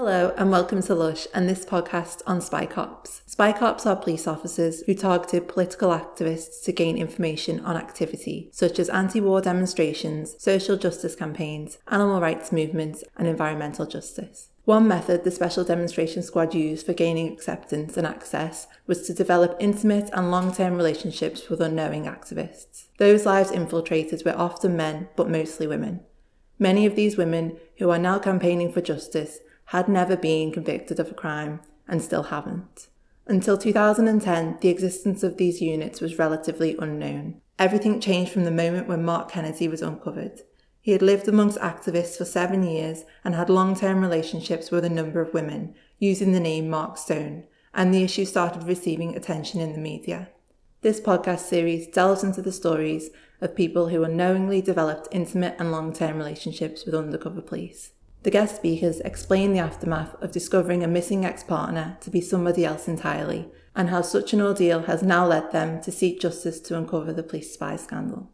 Hello and welcome to Lush and this podcast on Spy Cops. Spy Cops are police officers who targeted political activists to gain information on activity such as anti-war demonstrations, social justice campaigns, animal rights movements and environmental justice. One method the Special Demonstration Squad used for gaining acceptance and access was to develop intimate and long-term relationships with unknowing activists. Those lives infiltrated were often men, but mostly women. Many of these women, who are now campaigning for justice, had never been convicted of a crime and still haven't. Until 2010, the existence of these units was relatively unknown. Everything changed from the moment when Mark Kennedy was uncovered. He had lived amongst activists for 7 years and had long-term relationships with a number of women, using the name Mark Stone, and the issue started receiving attention in the media. This podcast series delves into the stories of people who unknowingly developed intimate and long-term relationships with undercover police. The guest speakers explain the aftermath of discovering a missing ex-partner to be somebody else entirely, and how such an ordeal has now led them to seek justice to uncover the police spy scandal.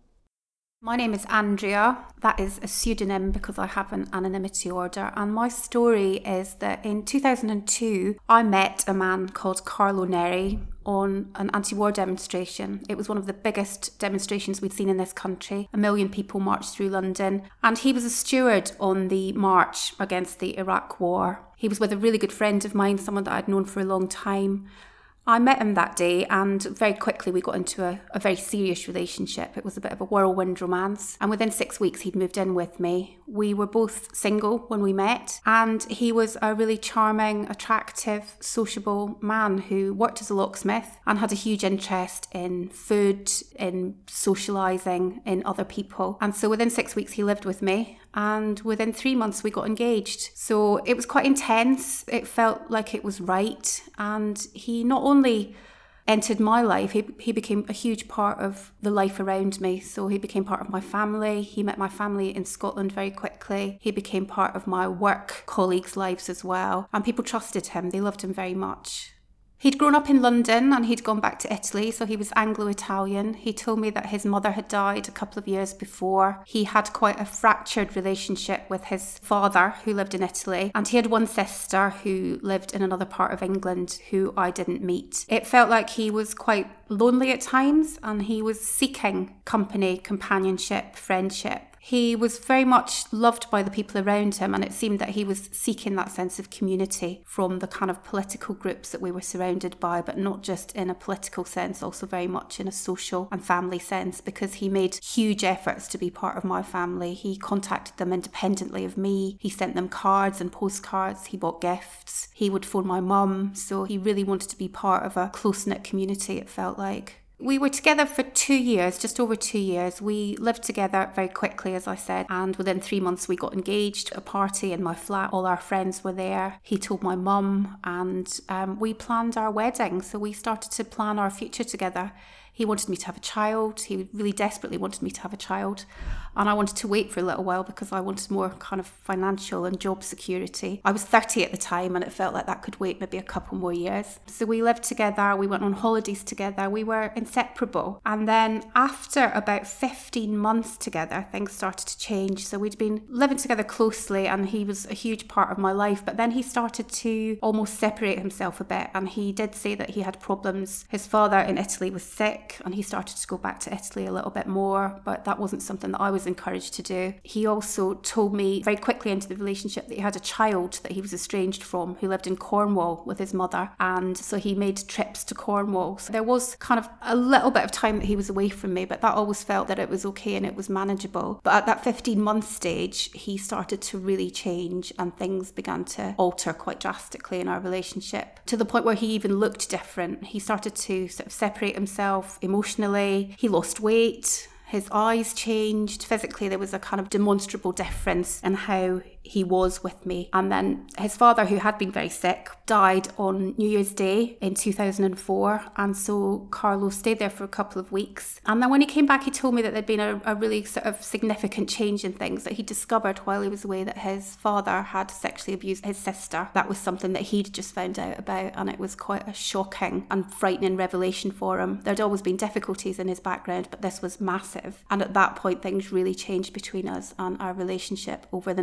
My name is Andrea. That is a pseudonym because I have an anonymity order. And my story is that in 2002, I met a man called Carlo Neri on an anti-war demonstration. It was one of the biggest demonstrations we'd seen in this country. 1 million people marched through London. And he was a steward on the march against the Iraq war. He was with a really good friend of mine, someone that I'd known for a long time. I met him that day and very quickly we got into a very serious relationship. It was a bit of a whirlwind romance, and within 6 weeks he'd moved in with me. We were both single when we met, and he was a really charming, attractive, sociable man who worked as a locksmith and had a huge interest in food, in socialising, in other people. And so within 6 weeks he lived with me, and within 3 months we got engaged. So it was quite intense. It felt like it was right, and he not only entered my life, he became a huge part of the life around me. So he became part of my family. He met my family in Scotland very quickly. He became part of my work colleagues' lives as well. And people trusted him. They loved him very much. He'd grown up in London and he'd gone back to Italy, so he was Anglo-Italian. He told me that his mother had died a couple of years before. He had quite a fractured relationship with his father, who lived in Italy, and he had one sister who lived in another part of England who I didn't meet. It felt like he was quite lonely at times, and he was seeking company, companionship, friendship. He was very much loved by the people around him, and it seemed that he was seeking that sense of community from the kind of political groups that we were surrounded by, but not just in a political sense, also very much in a social and family sense, because he made huge efforts to be part of my family. He contacted them independently of me. He sent them cards and postcards. He bought gifts. He would phone my mum. So he really wanted to be part of a close-knit community, it felt like. We were together for 2 years, just over 2 years. We lived together very quickly, as I said, and within 3 months we got engaged at a party in my flat. All our friends were there. He told my mum, and we planned our wedding. So we started to plan our future together. He wanted me to have a child. He really desperately wanted me to have a child. And I wanted to wait for a little while because I wanted more kind of financial and job security. I was 30 at the time and it felt like that could wait maybe a couple more years. So we lived together. We went on holidays together. We were inseparable. And then after about 15 months together, things started to change. So we'd been living together closely and he was a huge part of my life. But then he started to almost separate himself a bit. And he did say that he had problems. His father in Italy was sick, and he started to go back to Italy a little bit more, but that wasn't something that I was encouraged to do. He also told me very quickly into the relationship that he had a child that he was estranged from who lived in Cornwall with his mother, and so he made trips to Cornwall. So there was kind of a little bit of time that he was away from me, but that always felt that it was okay and it was manageable. But at that 15-month stage, he started to really change and things began to alter quite drastically in our relationship, to the point where he even looked different. He started to sort of separate himself emotionally. He lost weight. His eyes changed. Physically, there was a kind of demonstrable difference in how he was with me. And then his father, who had been very sick, died on New Year's Day in 2004. And so Carlo stayed there for a couple of weeks. And then when he came back, he told me that there'd been a really sort of significant change in things, that he discovered while he was away that his father had sexually abused his sister. That was something that he'd just found out about, and it was quite a shocking and frightening revelation for him. There'd always been difficulties in his background, but this was massive. And at that point, things really changed between us, and our relationship over the next few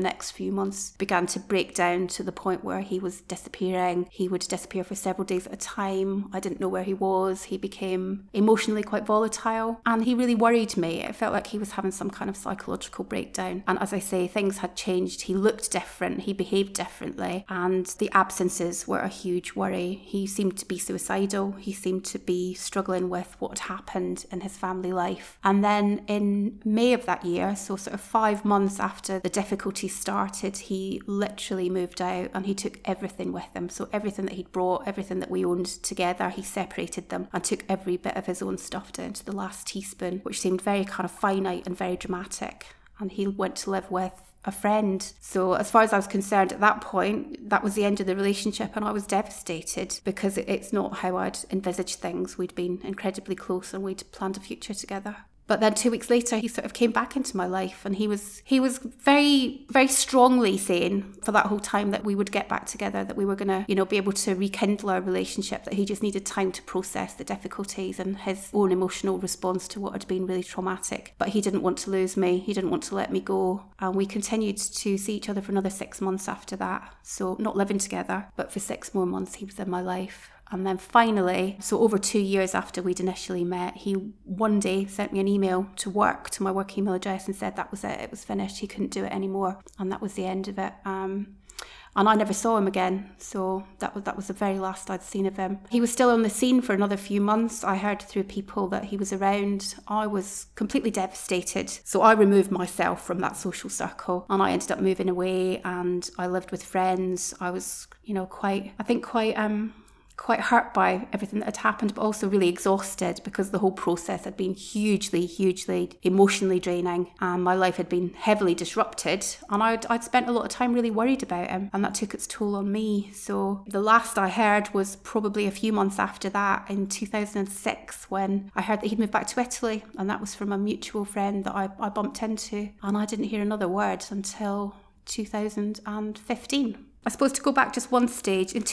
few months began to break down to the point where he was disappearing. He would disappear for several days at a time. I didn't know where he was. He became emotionally quite volatile, and he really worried me. It felt like he was having some kind of psychological breakdown. And as I say, things had changed. He looked different. He behaved differently. And the absences were a huge worry. He seemed to be suicidal. He seemed to be struggling with what had happened in his family life. And then in May of that year, so sort of 5 months after the difficulties started, he literally moved out and he took everything with him. So everything that he'd brought, everything that we owned together, he separated them and took every bit of his own stuff down to the last teaspoon, which seemed very kind of finite and very dramatic. And he went to live with a friend. So as far as I was concerned at that point, that was the end of the relationship, and I was devastated because it's not how I'd envisaged things. We'd been incredibly close and we'd planned a future together. But then 2 weeks later, he sort of came back into my life, and he was very, very strongly saying for that whole time that we would get back together, that we were going to, be able to rekindle our relationship, that he just needed time to process the difficulties and his own emotional response to what had been really traumatic. But he didn't want to lose me. He didn't want to let me go. And we continued to see each other for another 6 months after that. So not living together, but for 6 more months, he was in my life. And then finally, so over 2 years after we'd initially met, he one day sent me an email to work, to my work email address, and said that was it was finished, he couldn't do it anymore. And that was the end of it. And I never saw him again. So that was the very last I'd seen of him. He was still on the scene for another few months. I heard through people that he was around. I was completely devastated. So I removed myself from that social circle and I ended up moving away and I lived with friends. I was, quite hurt by everything that had happened, but also really exhausted because the whole process had been hugely emotionally draining, and my life had been heavily disrupted, and I'd spent a lot of time really worried about him, and that took its toll on me. So the last I heard was probably a few months after that, in 2006, when I heard that he'd moved back to Italy, and that was from a mutual friend that I bumped into, and I didn't hear another word until 2015. I suppose to go back just one stage, in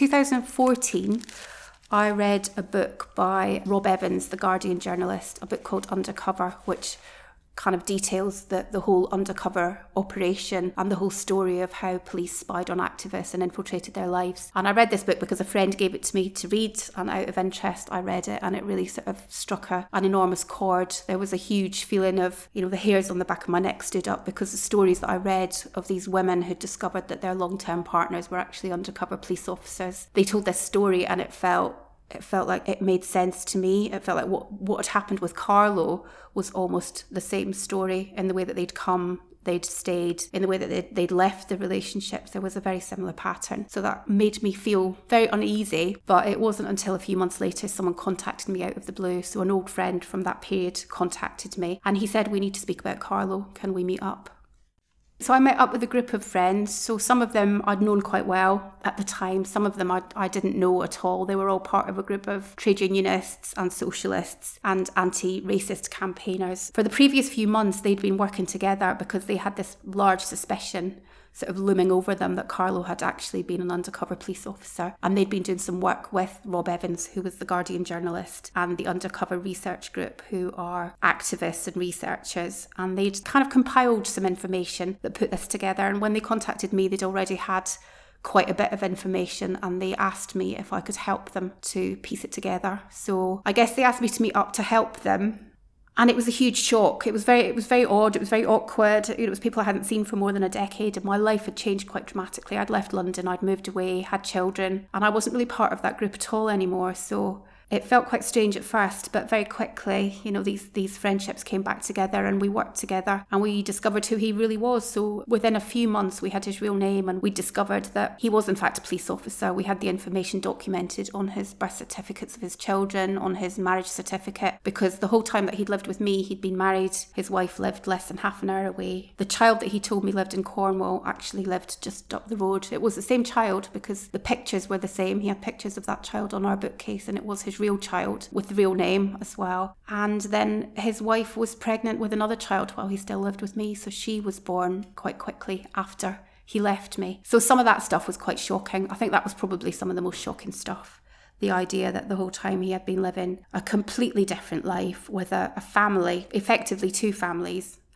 2014, I read a book by Rob Evans, the Guardian journalist, a book called Undercover, which kind of details the whole undercover operation and the whole story of how police spied on activists and infiltrated their lives. And I read this book because a friend gave it to me to read, and out of interest I read it, and it really sort of struck an enormous chord. There was a huge feeling of, the hairs on the back of my neck stood up, because the stories that I read of these women who discovered that their long-term partners were actually undercover police officers, they told this story and it felt like it made sense to me. It felt like what had happened with Carlo was almost the same story, in the way that they'd stayed, in the way that they'd left the relationships. There was a very similar pattern. So that made me feel very uneasy. But it wasn't until a few months later someone contacted me out of the blue. So an old friend from that period contacted me and he said, "We need to speak about Carlo. Can we meet up?" So I met up with a group of friends. So some of them I'd known quite well at the time. Some of them I didn't know at all. They were all part of a group of trade unionists and socialists and anti-racist campaigners. For the previous few months, they'd been working together because they had this large suspicion sort of looming over them that Carlo had actually been an undercover police officer. And they'd been doing some work with Rob Evans, who was the Guardian journalist, and the Undercover Research Group, who are activists and researchers. And they'd kind of compiled some information that put this together. And when they contacted me, they'd already had quite a bit of information, and they asked me if I could help them to piece it together. So I guess they asked me to meet up to help them. And it was a huge shock. It was very odd. It was very awkward. It was people I hadn't seen for more than a decade, and my life had changed quite dramatically. I'd left London, I'd moved away, had children, and I wasn't really part of that group at all anymore. So it felt quite strange at first, but very quickly, these friendships came back together and we worked together and we discovered who he really was. So within a few months, we had his real name and we discovered that he was in fact a police officer. We had the information documented on his birth certificates of his children, on his marriage certificate, because the whole time that he'd lived with me, he'd been married. His wife lived less than half an hour away. The child that he told me lived in Cornwall actually lived just up the road. It was the same child because the pictures were the same. He had pictures of that child on our bookcase, and it was his real child with the real name as well. And then his wife was pregnant with another child while he still lived with me, so she was born quite quickly after he left me. So some of that stuff was quite shocking. I think that was probably some of the most shocking stuff. The idea that the whole time he had been living a completely different life with a family, effectively two families,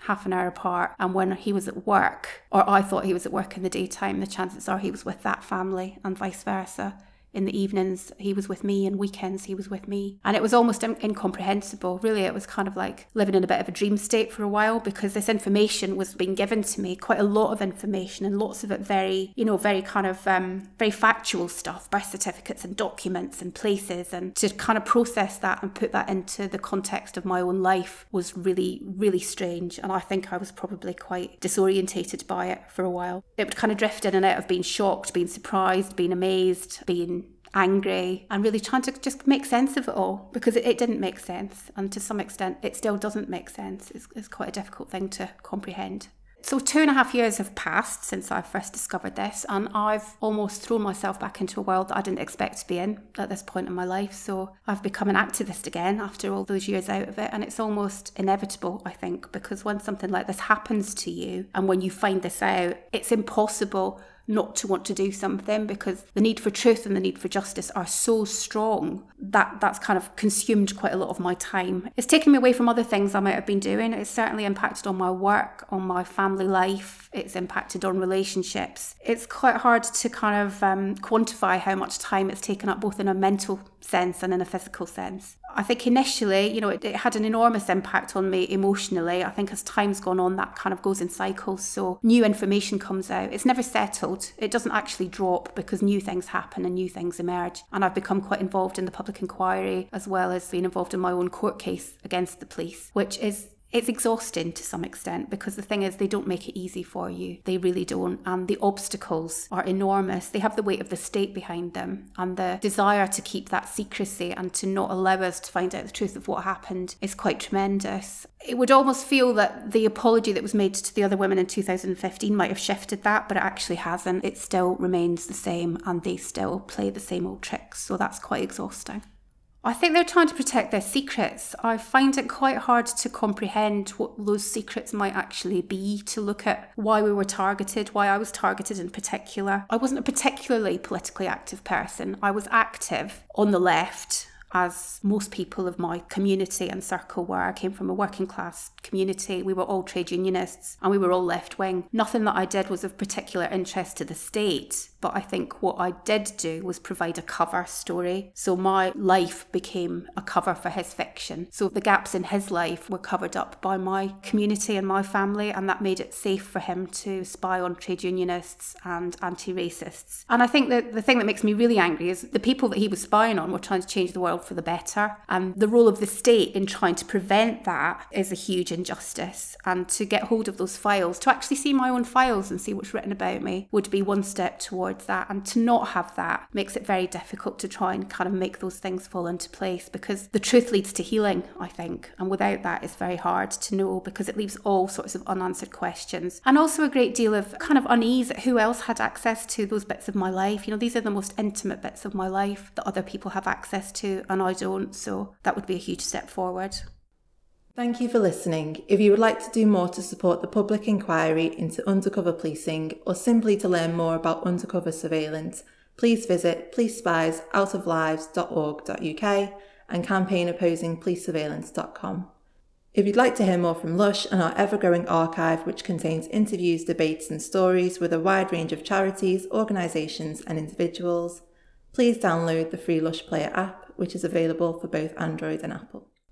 half an hour apart. And when he was at work, or I thought he was at work in the daytime, the chances are he was with that family and vice versa. In the evenings, he was with me, and weekends, he was with me. And it was almost incomprehensible. Really, it was kind of like living in a bit of a dream state for a while, because this information was being given to me, quite a lot of information, and lots of it very kind of very factual stuff, birth certificates and documents and places. And to kind of process that and put that into the context of my own life was really, really strange. And I think I was probably quite disorientated by it for a while. It would kind of drift in and out of being shocked, being surprised, being amazed, being angry, and really trying to just make sense of it all, because it didn't make sense, and to some extent it still doesn't make sense. It's quite a difficult thing to comprehend. So 2.5 years have passed since I first discovered this, and I've almost thrown myself back into a world that I didn't expect to be in at this point in my life. So I've become an activist again after all those years out of it, and it's almost inevitable, I think, because when something like this happens to you, and when you find this out, it's impossible not to want to do something, because the need for truth and the need for justice are so strong that that's kind of consumed quite a lot of my time. It's taken me away from other things I might have been doing. It's certainly impacted on my work, on my family life. It's impacted on relationships. It's quite hard to kind of quantify how much time it's taken up, both in a mental sense and in a physical sense. I think initially, it had an enormous impact on me emotionally. I think as time's gone on, that kind of goes in cycles. So new information comes out. It's never settled. It doesn't actually drop, because new things happen and new things emerge. And I've become quite involved in the public inquiry, as well as being involved in my own court case against the police, which is it's exhausting to some extent, because the thing is, they don't make it easy for you. They really don't. And the obstacles are enormous. They have the weight of the state behind them. And the desire to keep that secrecy and to not allow us to find out the truth of what happened is quite tremendous. It would almost feel that the apology that was made to the other women in 2015 might have shifted that, but it actually hasn't. It still remains the same, and they still play the same old tricks. So that's quite exhausting. I think they're trying to protect their secrets. I find it quite hard to comprehend what those secrets might actually be, to look at why we were targeted, why I was targeted in particular. I wasn't a particularly politically active person. I was active on the left, as most people of my community and circle were. I came from a working class community. We were all trade unionists, and we were all left wing. Nothing that I did was of particular interest to the state, but I think what I did do was provide a cover story. So my life became a cover for his fiction. So the gaps in his life were covered up by my community and my family, and that made it safe for him to spy on trade unionists and anti-racists. And I think that the thing that makes me really angry is the people that he was spying on were trying to change the world for the better, and the role of the state in trying to prevent that is a huge injustice. And to get hold of those files, to actually see my own files and see what's written about me, would be one step towards that. And to not have that makes it very difficult to try and kind of make those things fall into place, because the truth leads to healing, I think, and without that it's very hard to know, because it leaves all sorts of unanswered questions, and also a great deal of kind of unease at who else had access to those bits of my life. These are the most intimate bits of my life that other people have access to, and I don't. So that would be a huge step forward. Thank you for listening. If you would like to do more to support the public inquiry into undercover policing, or simply to learn more about undercover surveillance, please visit policespiesoutoflives.org.uk and campaignopposingpolicesurveillance.com. If you'd like to hear more from Lush and our ever-growing archive, which contains interviews, debates and stories with a wide range of charities, organisations and individuals, please download the free Lush Player app, which is available for both Android and Apple.